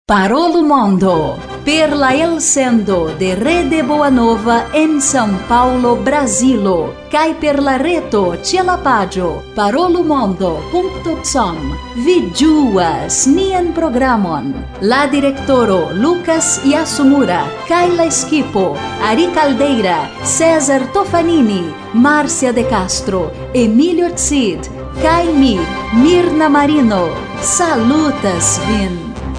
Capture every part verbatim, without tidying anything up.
Parolo Mondo, per la el sendo de Rede Boa Nova en São Paulo, Brasilo, cai per la reto c'è la pagio parolomondo punto com. Vi giuas nian programon. La directoro Lucas Yasumura, cai la equipo Ari Caldeira, César Tofanini, Márcia de Castro, Emílio Cid, cai mi, Mirna Marino. Salutas vin.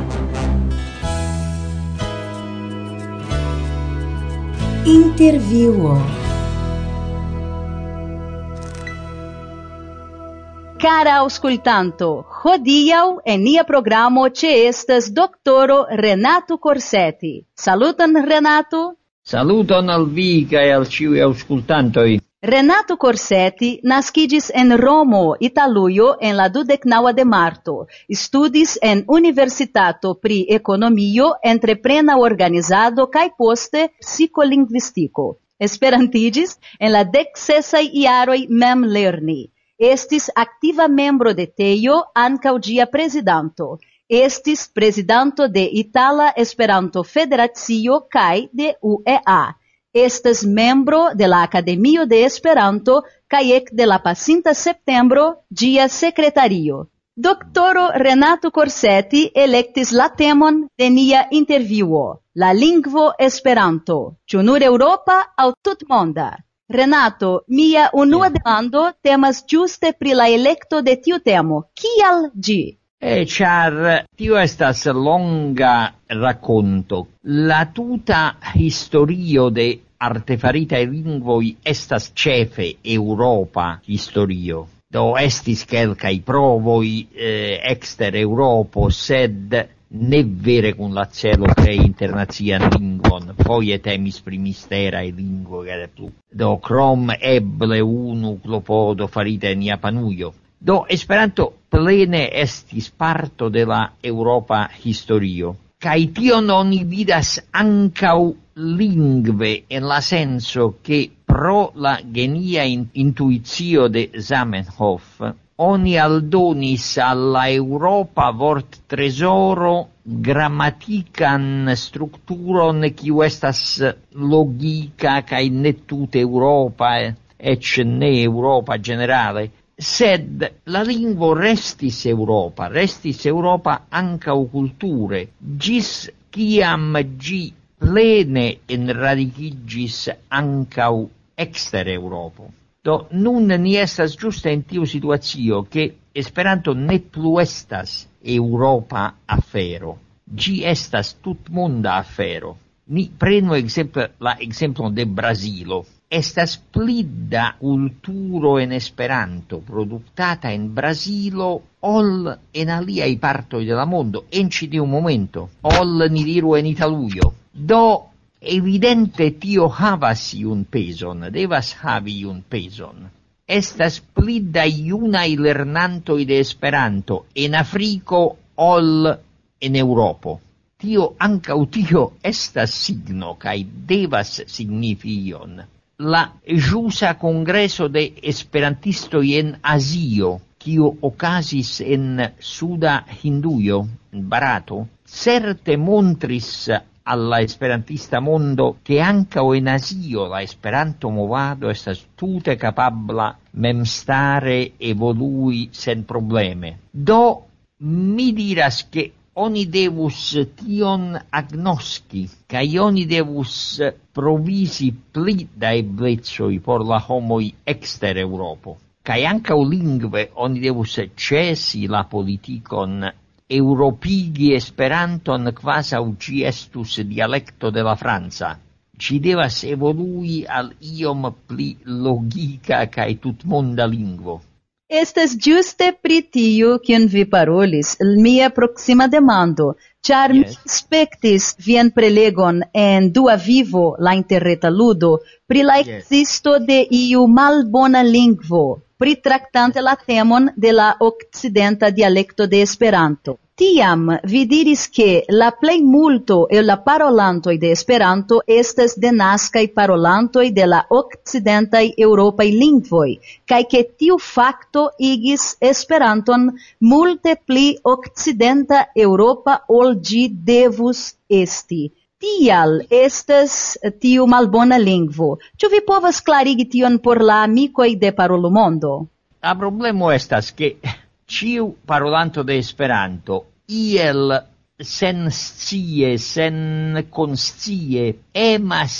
Intervjuo. Cara auscultanto, hodiaŭ en nia programo ĉeestas doktoro Renato Corsetti. Saluton, Renato. Saluton al vi kaj al ĉiuj aŭskultantoj. Renato Corsetti naskiĝis en Romo, Italujo, en la dudeknaŭa de marto. Studis en Universitato pri Ekonomio, Entreprena Organizado kaj poste Psikolingvistiko. Esperantiĝis en la deksesaj jaroj mem lerni. Estis aktiva membro de Tejo, ankaŭ ĝia prezidanto. Estis prezidanto de Itala Esperanto Federacio kaj de U E A. Estas membro de la Academio de Esperanto kaj ek de la pasinta septembro ĝia sekretario. Doktoro Renato Corsetti elektis la temon de nia intervjuo, la lingvo Esperanto, ĉu nur eŭropa aŭ tutmonda. Renato, mia unua demando temas ĝuste pri la elekto de tiu temo. Kial ĝi? E char tio estas longa racconto. La tuta historio de artefaritae lingvoi estas cefe Europa historio. Do estis kelkaj provoi eh, exter Europo, sed ne vere kun la celo krei internacian lingvon. Foje temis pri misterae lingvoj kaj plu. Do krom eble unu klopodo farita en Japanujo. Do Esperanto plene estis parto de la Europa historio. Kaj tion oni vidas ankaŭ lingve en la senso ke pro la genia intuicio de Zamenhof oni aldonis al la Europa vort tresoro grammatikan strukturon kiu estas logika kaj ne tute Europa, eĉ ne Europa generale. Sed la lingvo restis Europa, restis Europa ankaŭ kulture, ĝis kiam ĝi plene enradikiĝis ankaŭ ekster Eŭropo. Do nun ni estas ĝuste en tiu situacio, ke Esperanto ne plu estas Eŭropa afero. Ĝi estas tutmonda afero. Ni prenu ekzemple la ekzemplon de Brazilo. Estas pli da kulturo en Esperanto produktata en Brazilo ol en aliaj partoj de la mondo, en ĉi tiu momento, ol ni diru en Italujo. Do evidente tio havas iun pezon, devas havi iun pezon. Estas pli da junaj lernantoj de Esperanto en Afriko ol en Eŭropo. Tio ankaŭ tio estas signo kaj devas signifi ion. La ĵusa kongreso de esperantistoj en Azio, kiu okazis en suda Hindujo, en Barato, certe montris al la esperantista mondo che ankaŭ en Azio la Esperanto movado estas tute kapabla memstare evolui sen probleme. Do mi diras ke oni devus tion agnoski, kaj oni devus provisi pli da eblecoj por la homoj ekster Eŭropo. Kaj ankaŭ lingve oni devus ĉesi la politikon eŭropigi Esperanton kvazaŭ ĝi estus dialekto de la franca. Ĝi devas evolui al iom pli logika kaj tutmonda lingvo. Estas ĝuste pri tio kion vi parolis, mia proksima demando, ĉar mi spektis vian prelegon en Dua Vivo, la interreta ludo, pri la ekzisto de iu malbona lingvo, pritraktante la temon de la okcidenta dialekto de Esperanto. Tiam vi diris che la plej multo el la parolantoj de Esperanto estas denaskaj parolantoj de la okcidentaj eŭropaj lingvoj, kaj ke tiu fakto igis Esperanton multe pli okcidenta eŭropa ol ĝi devus esti. Tial estas tiu malbona lingvo. Ĉu vi povas klarigi tion por la amikoj de Parolumondo? La problemo estas ke ĉiu parolanto de Esperanto iel sen scie, sen conscie, emas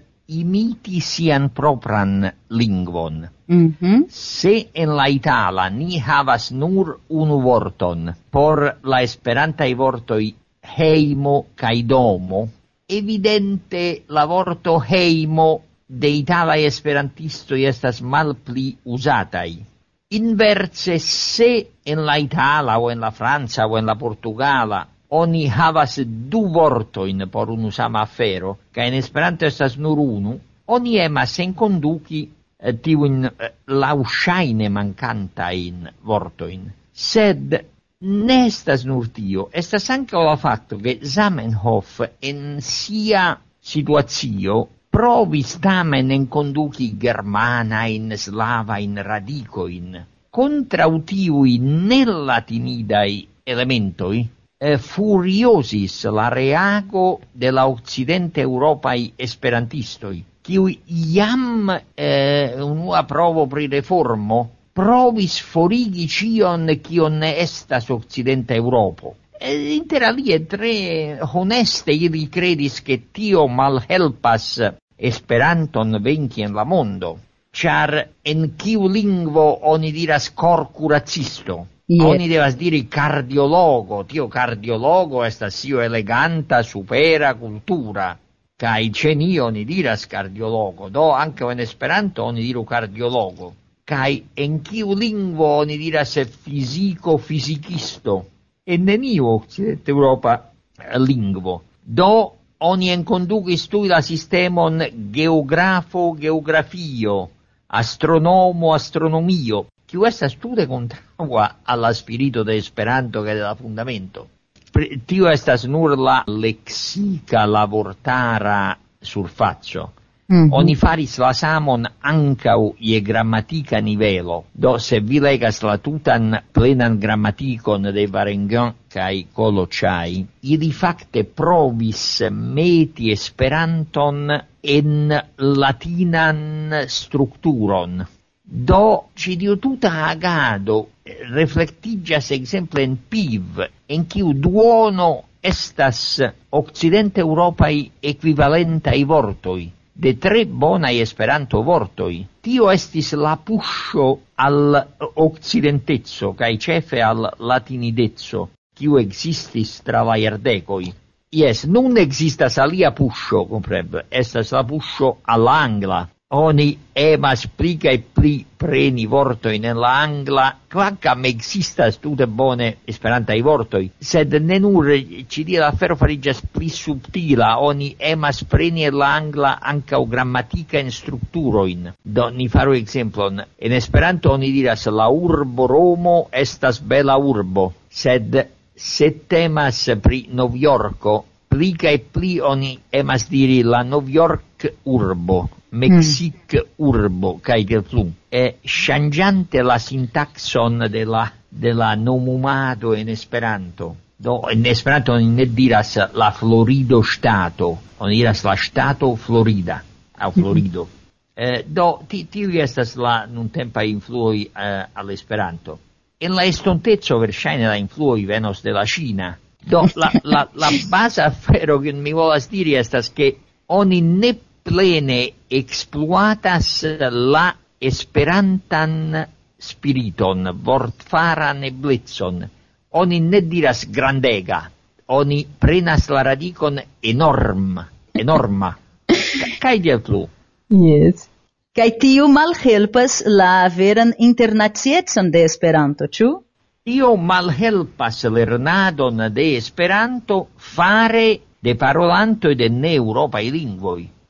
imiti sian propran lingvon. Mm-hmm. Se en la itala ni havas nur unu vorton por la esperantaj vortoj heimo kaj domo, evidente la vorto heimo de italaj esperantistoj estas malpli uzataj. Inverse, se en la itala o en la franca o en la portugala oni havas du vortojn por unu sama afero, kaj en Esperanto estas nur unu, oni emas enkonduki eh, tiujn eh, laŭŝajne mankantajn vortojn. Sed ne estas nur tio, estas ankaŭ la fakto, ke Zamenhof en sia situacio provis tamen enkonduki germanajn, slavajn radikojn. Kontraŭ tiuj nelatinidaj elementoj eh, furiosis la reago de la okcident-eŭropaj esperantistoj, kiuj jam eh, unua provo pri reformo provis forigi ĉion, kion ne estas okcidenta Eŭropo. Inter alie tre honeste ili credis che tio malhelpas Esperanton venki en la mondo, char en kiu lingvo oni diras cor curacisto, yeah. Oni devas diri cardiologo, tio cardiologo estas io eleganta, supera cultura, kai ce ni oni diras cardiologo, do anche en Esperanto oni diru cardiologo, kai en kiu lingvo oni diras fisico, fisicisto, en neniu occident Europa lingvo. Do oni enkondukis tuj la sistemon geografo, geografio, astronomo, astronomio, kiu estas tute kontraŭa al la spirito de Esperanto kaj de la fundamento. Tio estas nur la leksika, la vortara surfaco. Mm-hmm. Oni faris la samon ankaŭ je gramatika nivelo. Do se vi legas la tutan plenan gramatikon de Varengan kaj Kolocaj, ili fakte provis meti Esperanton en latinan strukturon. Do ĉi tiu tuta agado reflektiĝas ekzemple en P I V, en kiu duono estas okcident-eŭropaj ekvivalentaj vortoj de tre bonaj Esperanto vortoj. Tio estis la puŝo al okcidenteco kaj ĉefe al latinideco, kiu ekzistis tra la jardekoj. Jes, nun ekzistas alia puŝo, kompreneble, estas la puŝo al la angla. Oni emas pli kaj pli preni vortojn en la angla, kvankam ekzistas tute bone esperantaj vortoj, sed ne nur ĉi tie la afero fariĝas pli subtila, oni emas preni en la angla ankaŭ gramatikajn strukturojn. Do ni faru ekzemplon. En Esperanto oni diras la urbo Romo estas bela urbo, sed se temas pri Novjorko, pli kaj pli oni emas diri la Novjork urbo. Mexic mm. urbo, kaj del plu. E ŝanĝante la sintakson de la, de la nomumado en Esperanto. Do, en Esperanto oni ne diras la Florido ŝtato, oni diras la ŝtato Florida, aŭ Florido. Mm. Eh, do, tiuj estas la nuntempaj influoj eh, al Esperanto. En la estonteco verŝajne la influoj venos de la Ĉina. Do, la, la, la baza afero que mi volas diri estas ke oni ne plene exploatas la esperantan spiriton, vortfaran eblecon. Oni ne diras grandega, oni prenas la radikon enorm, enorma. Kaj tiel plu. Yes. Kaj tio malhelpas la veran internaciecon de Esperanto, ĉu? Tio malhelpas lernadon de Esperanto fare de parolantoj de ne-eŭropaj lingvoj.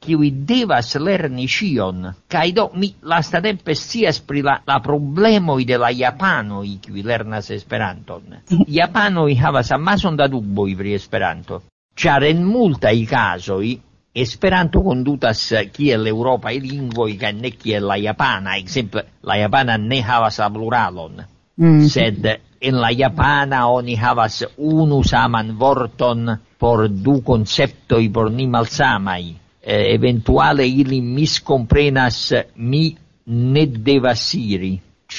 kiui devas lerni ĉion, kaj do mi lastatempe scias pri la, la problemoj de la japanoj kiuj lernas Esperanton. Japanoj havas amason da duboj pri Esperanto, ĉar en multaj kazoj Esperanto kondutas kiel eŭropaj lingvoj kaj ne kiel la japana. Ekzemple, la japana ne havas la pluralon, mm. sed en la japana oni havas unu saman vorton por du konceptoj por ni malsamaj. Eh, eventuale ili miskomprenas mi ne devas iri,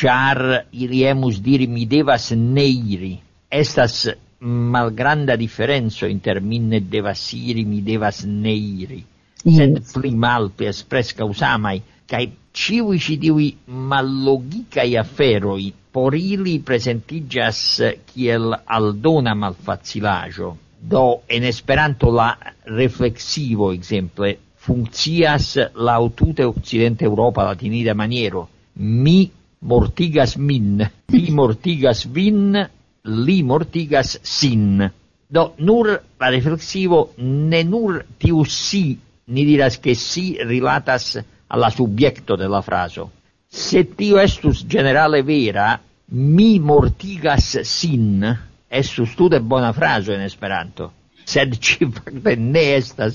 ĉar ili emus diri mi devas ne iri. Estas malgranda diferenco inter mi ne devas iri, mi devas ne iri. Yes. Sed pli malpli preskaŭ samaj, kaj ĉiuj ĉi tiuj mallogikaj aferoj por ili presentiĝas kiel aldona malfacilaĵo. Do en Esperanto la reflexivo, ekzemple, funkcias laŭ tute okcidenta Eŭropa latinida maniero. Mi mortigas min, vi mortigas vin, li mortigas sin. Do nur la reflexivo ne nur tiu si, ni diras che si rilatas alla subjekto de la fraso. Se tio estus generale vera, mi mortigas sin, estus tute bona fraso en Esperanto, sed ci fakte ne estas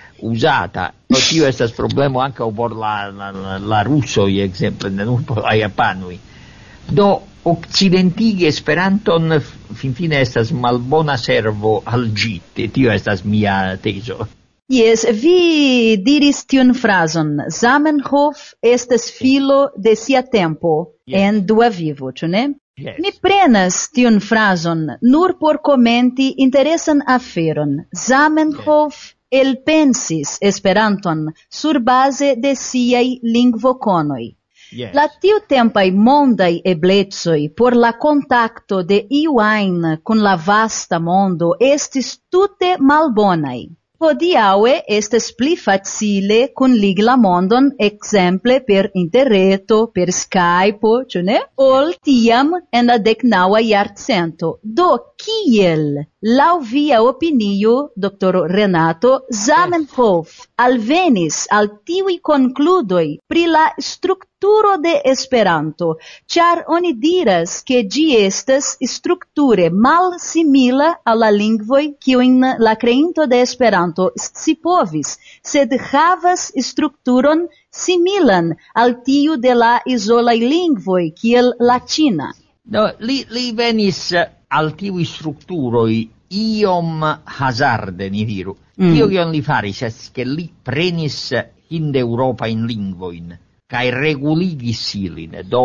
usata. No, tio estas problemo ankaŭ por la, la, la, la rusoj, ekzemple, ne nur por la japanoj. Do, occidentigi Esperanton finfine estas malbona servo al ĝi, tio estas mia tezo. Yes, vi diris tiun frazon, Zamenhof estes filo de sia tempo, yes. En dua vivo, ĉu ne? Yes. Mi prenas tiun frazon nur por komenti interesan aferon. Zamenhof yes. elpensis Esperanton surbaze de siaj lingvokonoj. Yes. La tiutempaj mondaj eblecoj por la kontakto de iu ajn kun la vasta mondo estis tute malbonaj. Hodiaŭe estes pli facile kunligi la mondon, ekzemple per interreto, per Skype, ĉu ne? Ol tiam en la deknaŭa jarcento. Do kiel, laŭ via opinio, doktoro Renato, Zamenhof alvenis al tiuj konkludoj pri la strukturo de Esperanto, ĉar oni diras ke ĝi estas strukture malsimila al la lingvoj kiujn la kreinto de Esperanto scipovis, sed havas strukturon similan al tiu de la izolaj lingvoj kiel la ĉina. No, li, li venis al tiuj strukturoj iom hazarde, ni diru. Mm. Tio kion li faris estas ke li prenis hindeŭropajn lingvojn kaj reguligis ilin, do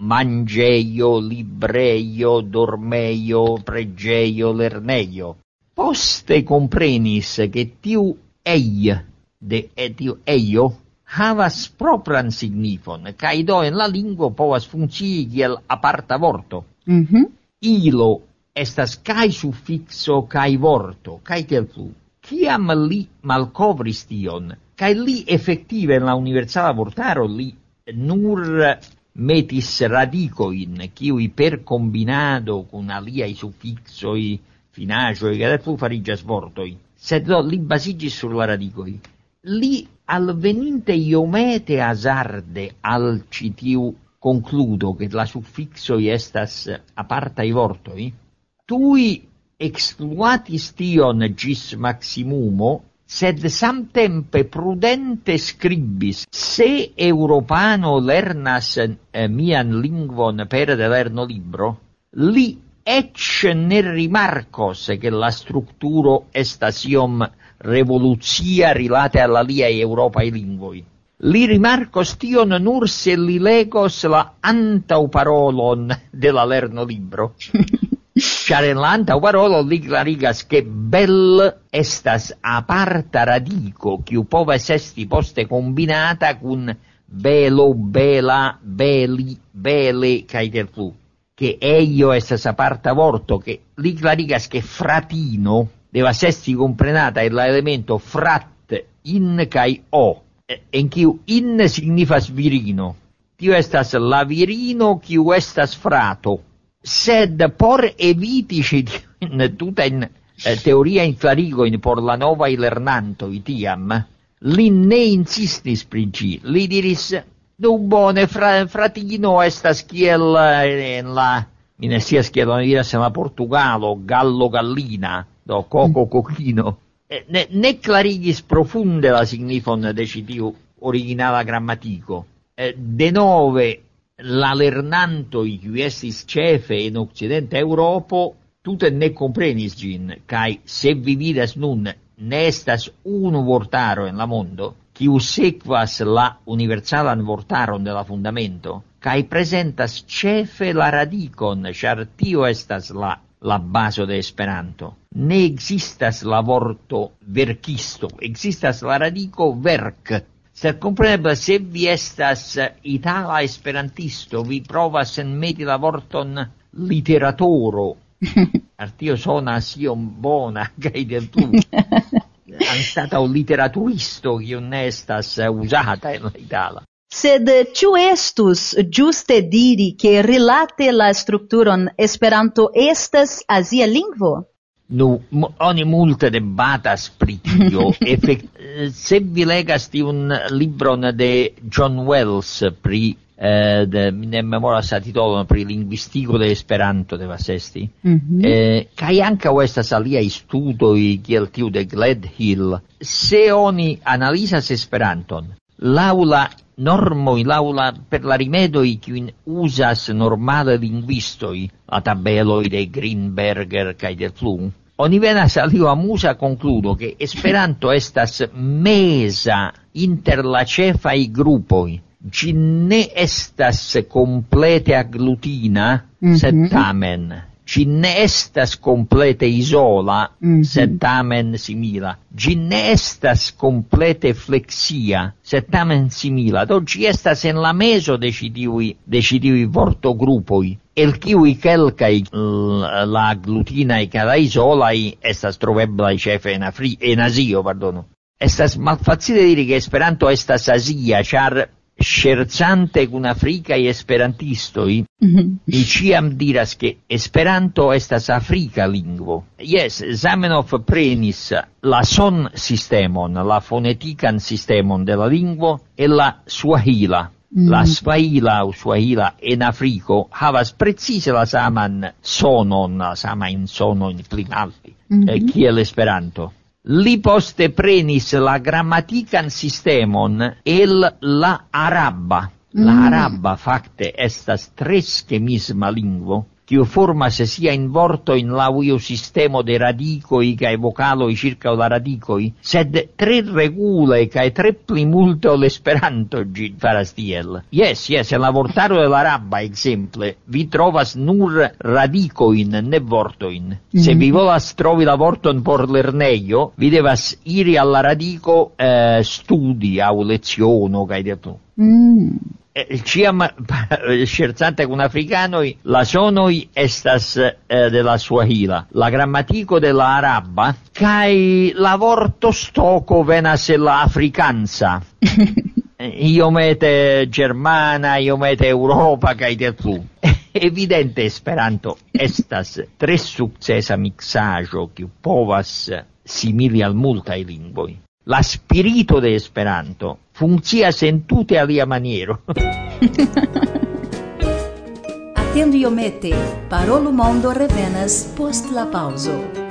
manĝejo, librejo, dormejo, preĝejo, lernejo. Poste komprenis ke tiu ei de tiu ejo havas propran signifon, kaj do en la lingvo povas funkcii kiel aparta vorto. Mm-hmm. Ilo estas kaj sufikso kaj vorto, kaj tiel plu. Kiam li malkovris tion, kaj li efektive en la universala vortaro li nur metis radikojn, kiuj per kombinado kun aliaj sufiksoj, finaĵoj, kaj plu fariĝas vortoj. Sed do li baziĝis sur la radikoj. Li alveninte iomete hazarde al ĉi tiu konkludo, ke la sufiksoj estas apartaj vortoj, tuj exploatis tion ĝis maksimumo, sed samtempe prudente skribis, se eŭropano lernas eh, mian lingvon pere de lernolibro, li eĉ ne rimarkos ke la strukturo estas iom revolucia rilate al aliaj eŭropaj lingvoj. Li rimarkos tion nur se li legos la antaŭparolon de la lernolibro. Ĉar en la antaŭparolo li klarigas ke bel estas aparta radiko, kiu povas esti poste kombinata kun belo, bela, beli, bele kaj tiel plu. Ke ejo estas aparta vorto, ke li klarigas ke fratino devas esti komprenata en la elemento frat, in kaj o, en kiu in signifas virino. Tio estas la virino kiu estas frato. Sed por eviti tutajn eh, teoriajn klarigojn por la novaj lernantoj tiam, li ne insistis pri ĝi, li diris, du bone, fra, fratino estas kiel en la, mi ne scias kiel oni diras en la Portugalo, gallo gallina, do coco cocchino. Ne, ne clarigis profunde la signifon de ĉi tiu originala grammatiko. Denove, la lernantoj, kiuj estis ĉefe en okcidenta Eŭropo, tute ne komprenis ĝin, kaj se vi vidas nun, ne estas unu vortaro en la mondo, kiu sekvas la universalan vortaron de la fundamento, kaj prezentas ĉefe la radikon, ĉar tio estas la, la bazo de Esperanto. Ne ekzistas la vorto verkisto, ekzistas la radiko verk. Sed kompreneble, se vi estas itala esperantisto, vi provas enmeti la vorton literatoro, artio sonas iom bona, kaj del tu. Anstataŭ literaturisto, kiu ne estas uzata en la itala. Sed ĉu estus ĝuste diri ke rilate la strukturon Esperanto estas azia lingvo? Nu, oni multe debatas pri tio. Effect, se vi legas tiun libron de John Wells pri eh, de, ne memoras la titolon, pri lingvistiko de Esperanto devas esti, mm-hmm. eh, kaj ankaŭ estas aliaj studoj kiel tiu de Gledhill. Se oni analizas Esperanton laŭ la normoj, laŭ la per la rimedoj kiujn uzas normale lingvistoj, la tabeloj de Greenberger kaj de Flum, oni venas al tiu amuza konkludo ke Esperanto estas meza inter la ĉefaj grupoj. Ĝi ne estas komplete aglutina, mm-hmm. sed tamen. Ĝi ne estas komplete izola, mm-hmm. sed tamen simila. Ĝi ne estas komplete fleksia, sed tamen simila. Do ĝi estas en la mezo de ĉi tiuj de ĉi tiuj vortogrupoj, el kiuj kelkaj la aglutinaj kaj la izolaj estas troveblaj ĉefe en Afri en Azio, pardonu. Estas malfacile diri ke Esperanto estas azia, ĉar scherzante kun afrikaj esperantistoj, mm-hmm. mi ĉiam diras ke Esperanto estas afrika lingvo. Yes, Zamenhof prenis la son sistemon, la fonetikan sistemon de la lingvo e la Swahila. Mm-hmm. La Swahila o Swahila en Afriko havas precize la saman sonon, la samajn sonojn pli malpli, mm-hmm. eh, kiel Esperanto. Li poste prenis la grammatican sistemon el la araba. La mm. araba fakte estas tre schemisma lingvo, kiu formas siajn vortojn laŭ iu sistemo de radikoj kaj vokaloj ĉirkaŭ la radikoj, sed tre regule kaj tre pli multe ol Esperanto ĝi faras tiel. Jes, jes, en la vortaro de la araba, ekzemple, vi trovas nur radikojn, ne vortojn. Mm-hmm. Se vi volas trovi la vorton por lernejo, vi devas iri al la radiko eh, studi aŭ leciono kaj de plu. Mm. Ciam scherzante con africanoi, la sonoi estas eh, de la Swahila, la grammatico de la araba, kai la vorto stoko venas el la africanza. Iomete germana, iomete Europa, kai de plu. Evidente Esperanto estas tre sukcesa mixaĵo, kiu povas simili al multaj lingvoj. La spirito de Esperanto funkcias en tute alia maniero. Atendo iomete, Parolu Mondo revenas post la paŭzo.